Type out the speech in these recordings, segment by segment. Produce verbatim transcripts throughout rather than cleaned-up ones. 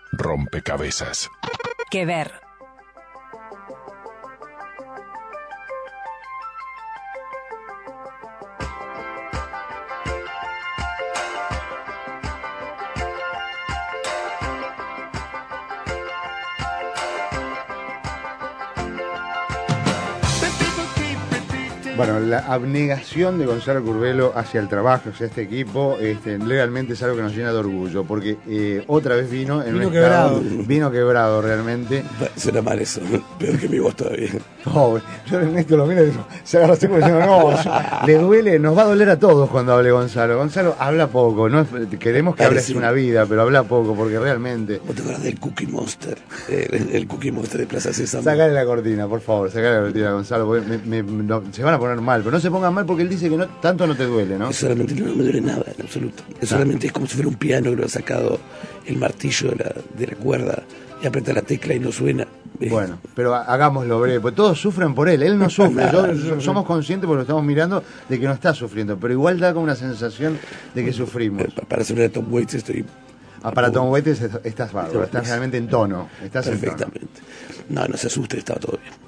Rompecabezas. Que ver. Bueno, la abnegación de Gonzalo Curbelo hacia el trabajo, hacia este equipo, este, realmente es algo que nos llena de orgullo, porque eh, otra vez vino en Vino un estado, quebrado. vino quebrado realmente. Suena mal eso, peor que mi voz todavía. Pobre, yo Ernesto lo miro y se agarra así como diciendo, no, yo- le duele, nos va a doler a todos cuando hable Gonzalo. Gonzalo habla poco, no es- queremos que hables una vida, pero habla poco, porque realmente... ¿Vos te acuerdas del Cookie Monster? El, el Cookie Monster de Plaza Sésamo. Sacale la cortina, por favor, sacale la cortina, Gonzalo, porque me- me- no, se van a poner mal, pero no se pongan mal porque él dice que no, tanto no te duele, ¿no? Es solamente, no me duele nada, en absoluto. Es solamente es como si fuera un piano que lo ha sacado el martillo de la, de la cuerda y aprieta la tecla y no suena. Eh, Bueno, pero ha- hagámoslo breve, porque todos sufren por él, él no sufre, yo- yo- somos conscientes porque lo estamos mirando de que no está sufriendo, pero igual da como una sensación de que sufrimos. eh, Para hacer una Tom Waits estoy Ah, para Tom Waits est- estás bárbaro, estás realmente en tono, estás en tono. perfectamente. No, no se asuste, estaba todo bien.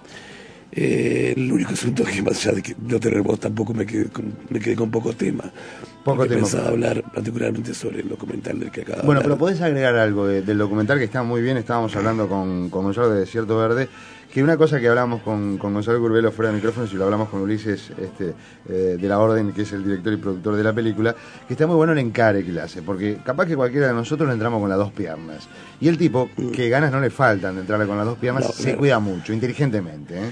Eh, el único asunto es que más allá de que no tener voz tampoco me quedé con, me quedé con poco tema. Poco Porque tema. pensaba hablar particularmente sobre el documental del que acaba de Bueno, pero hablar. podés agregar algo de- del documental que está muy bien, estábamos hablando con, con Gonzalo de Desierto Verde, que una cosa que hablamos con, con Gonzalo Curbelo fuera de micrófonos y lo hablamos con Ulises este, eh, de la Orden, que es el director y productor de la película, que está muy bueno el encare que le hace, porque capaz que cualquiera de nosotros le entramos con las dos piernas. Y el tipo, que ganas no le faltan de entrarle con las dos piernas, No, se claro. cuida mucho, inteligentemente. ¿eh?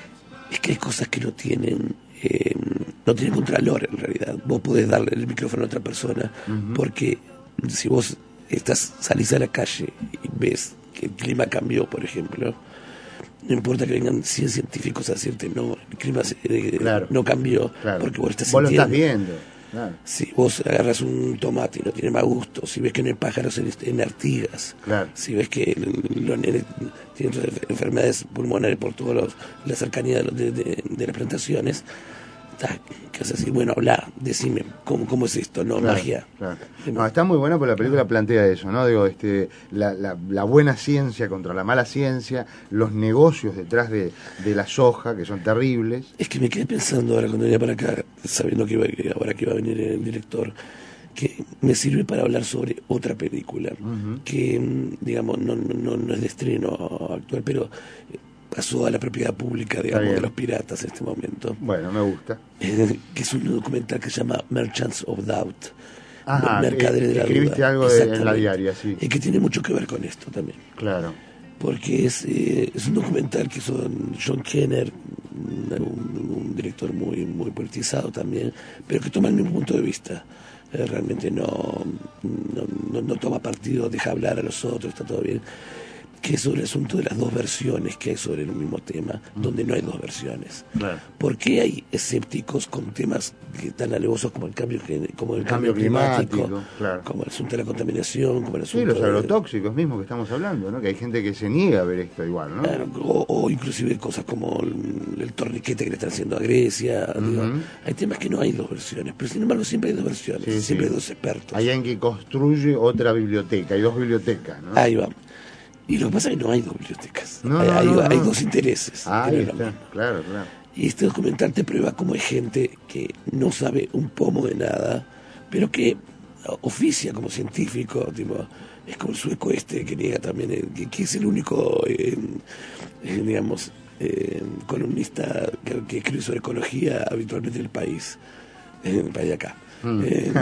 Es que hay cosas que no tienen eh, no tienen contralor en realidad. Vos podés darle el micrófono a otra persona, porque si vos estás salís a la calle y ves que el clima cambió, por ejemplo, no importa que vengan cien científicos a decirte no, el clima se- eh, Claro. no cambió, Claro. porque vos lo estás Vos lo sintiendo. estás viendo. Claro. Si vos agarras un tomate y no tiene más gusto, si ves que no hay pájaros en, en Artigas, Claro. si ves que el- los nenes tienen enfermedades pulmonares por toda la cercanía de, los- de- de- de las plantaciones, ta, ¿qué haces así? Bueno, habla, decime, ¿cómo, cómo es esto? No, Claro, magia. claro. No, está muy buena porque la película plantea eso, ¿no? Digo, este, la, la, la buena ciencia contra la mala ciencia, los negocios detrás de, de la soja, que son terribles. Es que me quedé pensando ahora cuando venía para acá, sabiendo que, iba, que ahora que iba a venir el director, que me sirve para hablar sobre otra película, que, mm, digamos, no, no, no es de estreno actual, pero eh, pasó a la propiedad pública, digamos, bien. de los piratas en este momento, Bueno, me gusta. eh, que es un documental que se llama Merchants of Doubt. Ajá, Mercaderes de eh, la escribiste duda. algo de- en la Exactamente. diaria, sí. Y que tiene mucho que ver con esto también. Claro. Porque es, eh, es un documental que hizo John Kenner, un, un- un director muy, muy politizado también, pero que toma el mismo punto de vista. Eh, realmente no, no, no, no toma partido, deja hablar a los otros, está todo bien. Que es sobre el asunto de las dos versiones que hay sobre el mismo tema, donde no hay dos versiones. Claro. ¿Por qué hay escépticos con temas que tan alevosos como el cambio, gen- como el Cambio cambio, climático, climático, claro. como el asunto de la contaminación, como el Sí, asunto los de- agrotóxicos mismos que estamos hablando, ¿no? Que hay gente que se niega a ver esto igual, ¿no? Claro, o, o inclusive cosas como el, el torniquete que le están haciendo a Grecia. Digo, hay temas que no hay dos versiones, pero sin embargo siempre hay dos versiones, Sí, siempre sí. hay dos expertos. Hay alguien que construye otra biblioteca, hay dos bibliotecas, ¿no? Ahí va. Y lo que pasa es que no hay dos bibliotecas, No, hay, no, hay- no, hay no. dos intereses. Ahí que no es lo está, mismo. claro, claro. Y este documental te prueba cómo hay gente que no sabe un pomo de nada, pero que oficia como científico, tipo, es como el sueco este que niega también, eh, que, que es el único, eh, eh, digamos, eh, columnista que, que escribe sobre ecología habitualmente en el país, en el país de acá. Eh,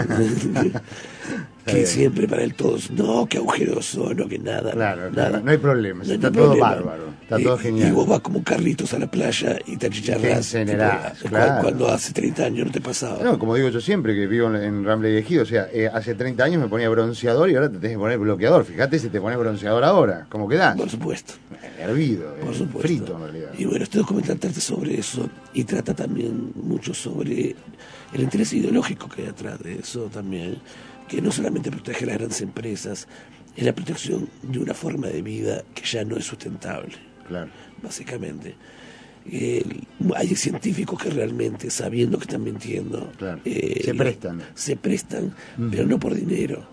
que bien. siempre para él todos, no, que agujero de ozono, que nada, Claro, nada. claro, no hay problemas, No hay está problema. todo bárbaro, está Y- todo genial. Y vos vas como Carlitos a la playa y te achicharrás. Te incinerás, tipo, claro. Cuando hace treinta años no te pasaba. No, como digo yo siempre, que vivo en, en Ramble y Ejido, o sea, eh, hace treinta años me ponía bronceador y ahora te tenés que poner bloqueador. Fíjate si te pones bronceador ahora, ¿cómo quedás? Por supuesto. Hervido, Por eh, supuesto. frito en realidad. Y bueno, este documental trata sobre eso y trata también mucho sobre el interés ideológico que hay atrás de eso también, que no solamente protege a las grandes empresas, es la protección de una forma de vida que ya no es sustentable, Claro. básicamente. Eh, hay científicos que realmente, sabiendo que están mintiendo, Claro. eh, Se prestan. se prestan, pero no por dinero,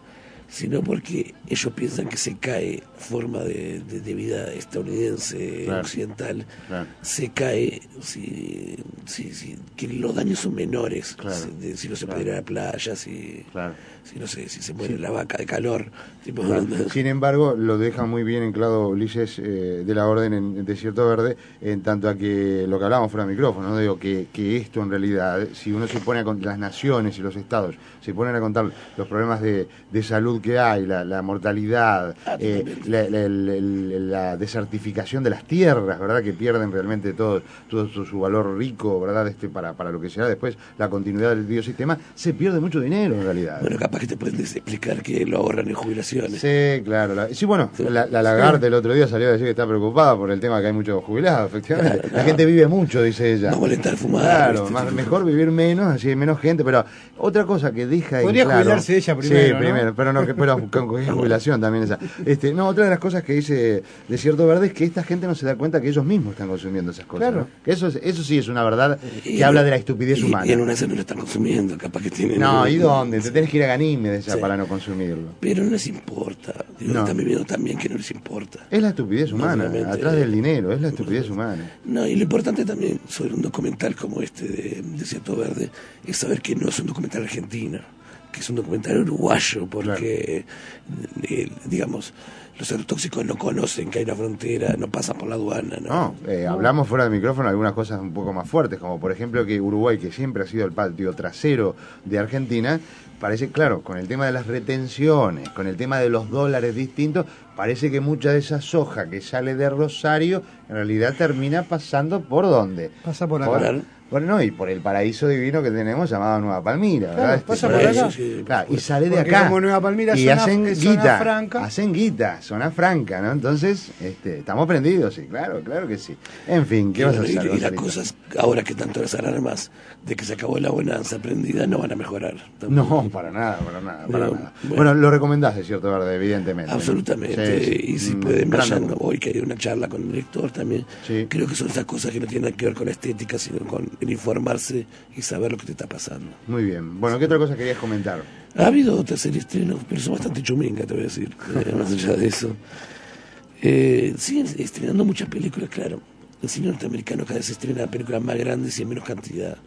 sino porque ellos piensan que se cae forma de, de, de vida estadounidense, claro, occidental, claro, se cae si, si, si que los daños son menores, claro, si, si no se claro, puede ir a la playa, si, claro, si no sé, si se muere sí, la vaca de calor. Tipo, claro. Sin embargo, lo deja muy bien en claro Ulises eh, de la Orden en, en Desierto Verde, en tanto a que lo que hablábamos fuera de micrófono, ¿no? Digo que, que esto en realidad, si uno se pone a contar las naciones y los estados, se ponen a contar los problemas de, de salud que hay, la, la mortalidad, eh, la, la, la, la desertificación de las tierras, ¿verdad? Que pierden realmente todo, todo su, su valor rico, ¿verdad? Este, para, para lo que será después la continuidad del biosistema, se pierde mucho dinero en realidad. Bueno, capaz que te pueden explicar que lo ahorran en jubilaciones. Sí, claro. La, sí, bueno, sí, la, la Lagarde el otro día salió a decir que está preocupada por el tema que hay muchos jubilados, efectivamente. Claro, la no. gente vive mucho, dice ella. No molestar fumar. Claro, ¿viste? Más, mejor vivir menos, así hay menos gente, pero otra cosa que deja Podría en claro, jubilarse ella primero, sí, ¿no? primero, pero no, pero con, con jubilación también esa. Este, no, otra de las cosas que dice Desierto Verde es que esta gente no se da cuenta que ellos mismos están consumiendo esas cosas. Claro. ¿No? Que eso, es, eso sí es una verdad que y, habla de la estupidez y, humana. Y en una vez no lo están consumiendo, capaz que tienen... No, ¿y dónde? Te tenés que ir a Ganímedes sí, para no consumirlo. Pero no les importa. Digo, no. Están viviendo también que no les importa. Es la estupidez humana, no, atrás del dinero, es la estupidez humana. No, y lo importante también sobre un documental como este de Desierto Verde es saber que no es un documental argentino, que es un documental uruguayo, porque, claro, eh, digamos, los agrotóxicos no conocen que hay una frontera, no pasan por la aduana. No, no, eh, no. Hablamos fuera del micrófono algunas cosas un poco más fuertes, como por ejemplo que Uruguay, que siempre ha sido el patio trasero de Argentina, parece, claro, con el tema de las retenciones, con el tema de los dólares distintos, parece que mucha de esa soja que sale de Rosario, en realidad termina pasando ¿por dónde? Pasa por acá. Por, por, no, y por el paraíso divino que tenemos llamado Nueva Palmira, claro, ¿verdad? Pasa este, por acá. Sí, sí, claro, y sale de porque acá. Como Nueva Palmira y zona, hacen es zona guita, franca. hacen guita, zona franca, ¿no? Entonces, este, estamos prendidos, sí, claro, claro que sí. En fin, ¿qué y vas bueno, a hacer? Y, y las cosas, ahora que tanto las alarmas de que se acabó la bonanza prendida, no van a mejorar. Tampoco. No, para nada, para nada, para no, nada. Bueno, bueno, lo recomendás, Desierto Verde, evidentemente. Absolutamente, sí, sí. y si mm, pueden vayan hoy, que hay una charla con el director también. Sí. Creo que son esas cosas que no tienen nada que ver con la estética, sino con el informarse y saber lo que te está pasando. Muy bien. Bueno, ¿qué otra cosa querías comentar? Ha habido otra serie estrenos, pero son bastante chumingas, te voy a decir, eh, más allá de eso. Eh, siguen estrenando muchas películas, claro. El cine norteamericano cada vez estrena películas más grandes y en menos cantidad.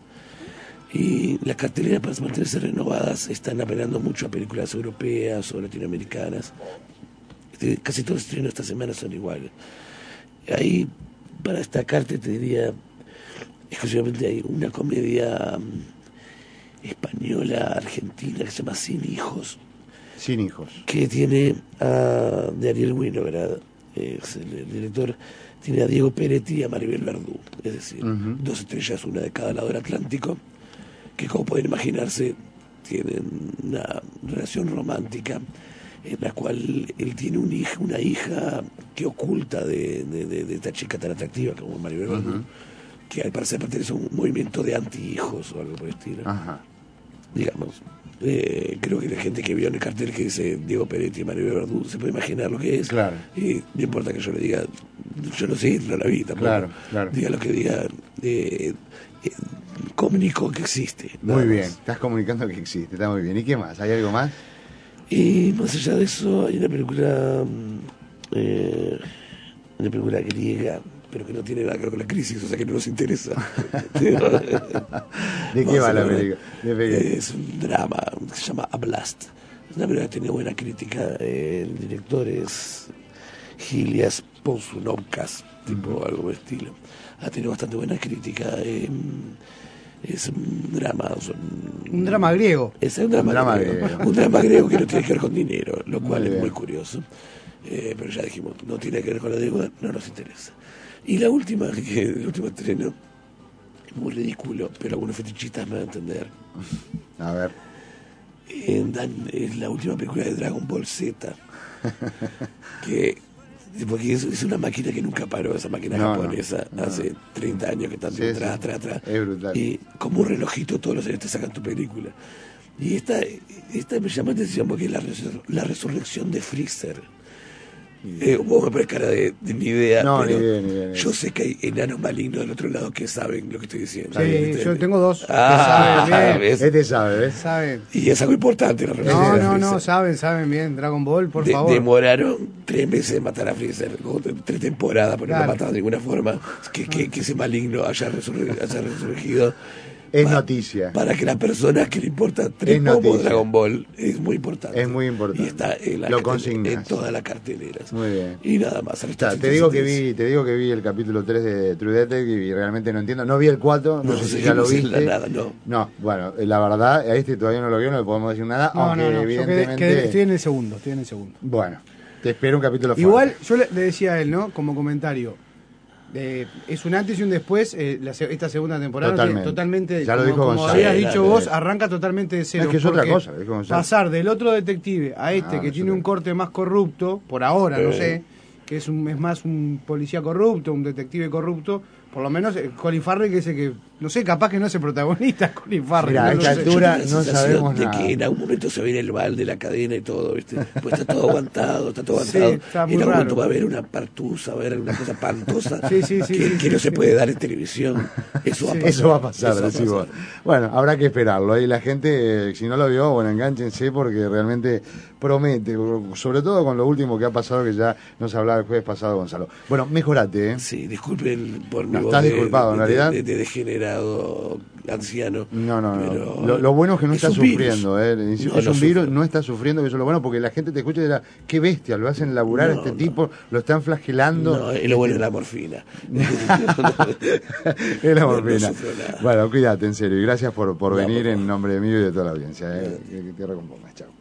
Y las carteleras, para mantenerse renovadas, están apelando mucho a películas europeas o latinoamericanas. Casi todos los estrenos esta semana son iguales. Ahí, para destacarte, te diría, exclusivamente hay una comedia um, española, argentina, que se llama Sin Hijos. Sin Hijos. Que tiene a de Ariel Winograd, es el, el director, tiene a Diego Peretti y a Maribel Verdú. Es decir, uh-huh. dos estrellas, una de cada lado del Atlántico, que como pueden imaginarse, tienen una relación romántica en la cual él tiene un hija, una hija que oculta de, de, de, de esta chica tan atractiva como Maribel Verdú, uh-huh. que al parecer pertenece a un movimiento de anti-hijos o algo por el estilo. Uh-huh. Digamos, eh, creo que la gente que vio en el cartel que dice Diego Peretti y Maribel Verdú se puede imaginar lo que es. Claro. Y no importa que yo le diga, yo no sé, no la vi tampoco. Claro, claro. Diga lo que diga, eh, eh, comunico que existe. Muy bien, más. Estás comunicando que existe, está muy bien. ¿Y qué más? ¿Hay algo más? Y más allá de eso, hay una película, eh, una película griega, pero que no tiene nada que ver con la crisis, o sea que no nos interesa. ¿De qué va la película? Es un drama que se llama A Blast. Es una película que tiene buena crítica. El director es Gilias Poussounovkas, tipo uh-huh. algo de estilo. Ha tenido bastante buena crítica. Eh, es un drama. Son, un drama griego. Es un drama, un drama griego. griego. Un drama griego que no tiene que ver con dinero, lo cual muy es muy curioso. Eh, pero ya dijimos, no tiene que ver con la deuda, no nos interesa. Y la última, que el último estreno, es muy ridículo, pero algunos fetichistas me van a entender. A ver. Eh, Dan, es la última película de Dragon Ball Z. que porque es, es una máquina que nunca paró, esa máquina no, japonesa, no, no. hace treinta años que están sí, atrás, atrás, atrás. Es brutal. Y como un relojito todos los años te sacan tu película. Y esta, esta me llama la atención porque es la, resur- la resurrección de Freezer. Eh, vos me pones cara de, de ni idea. No, pero ni idea, ni idea. Yo sé que hay enanos malignos del otro lado que saben lo que estoy diciendo. Sí, yo tengo dos. Ah, que saben bien. ¿ves? Este sabe, ¿ves? Saben. Y es algo importante la No, referencia. no, no, saben, saben bien. Dragon Ball, por De- favor. Demoraron tres meses en matar a Freezer, como t- tres temporadas, porque no Claro. lo mataron de ninguna forma. Que, que, que ese maligno haya, resurg- haya resurgido. Es Pa- noticia. Para que las personas que le importan tres Es pomos noticia. Dragon Ball, es muy importante. Es muy importante. Y está en, la Lo cartel- consignas. en todas las carteleras. Muy bien. Y nada más. al Está, resto te digo que síntesis. vi, te digo que vi el capítulo tres de True Detective y realmente no entiendo. No vi el cuatro, no, No, sé si ya lo seguimos en viste. la nada, no. No, bueno, la verdad, a este todavía no lo vio, no le podemos decir nada, No, aunque no, no. Yo quedé- evidentemente. quedé- estoy en el segundo, estoy en el segundo. Bueno, te espero un capítulo fuerte. Igual, yo le, le decía a él, ¿no? Como comentario. eh, es un antes y un después eh, la se- esta segunda temporada. Totalmente. Que totalmente Ya lo como, dijo como Gonzalo. habías Sí, dicho dale, vos, dale. arranca totalmente de cero. Es que es otra porque cosa, dijo Gonzalo. pasar del otro detective a este Ah, que eso tiene un también. corte más corrupto, por ahora, no Eh. sé, que es, un, es más un policía corrupto, un detective corrupto, por lo menos eh, Colin Farrell, que es el que, no sé, capaz que no es el protagonista, Colin Farrell. Mirá, no a lo esta sé. altura Yo tengo la no sensación sabemos de nada. que en algún momento se va a ir el bal de la cadena y todo, ¿viste? Pues está todo aguantado, está todo Sí, aguantado. está muy en algún momento raro. va a haber una partusa, va a haber una cosa pantosa Sí, sí, sí, que, sí, que sí, no se sí. puede dar en televisión. Eso va a Sí. pasar. Eso va a pasar, Eso va a decís vos. pasar. Bueno, habrá que esperarlo. Y la gente, eh, si no lo vio, bueno, enganchense porque realmente promete, sobre todo con lo último que ha pasado, que ya nos hablaba el jueves pasado Gonzalo. Bueno, mejorate, ¿eh? Sí, disculpen por mi No, voz estás de- disculpado, en de- realidad. De, de degenerado anciano. No, no, no. Pero Lo, lo bueno es que no es está un virus. sufriendo, ¿eh? Es No, un no virus, sufre. no está sufriendo, que eso es lo bueno, porque la gente te escucha y dirá, qué bestia, lo hacen laburar a No, este no. tipo, lo están flagelando. No, es lo bueno de la morfina. Es la No, no morfina. sufro nada. Bueno, cuídate, en serio, y gracias por, por No, venir por en favor. nombre mío y de toda la audiencia. ¿eh? Que, que te recompongas, chao.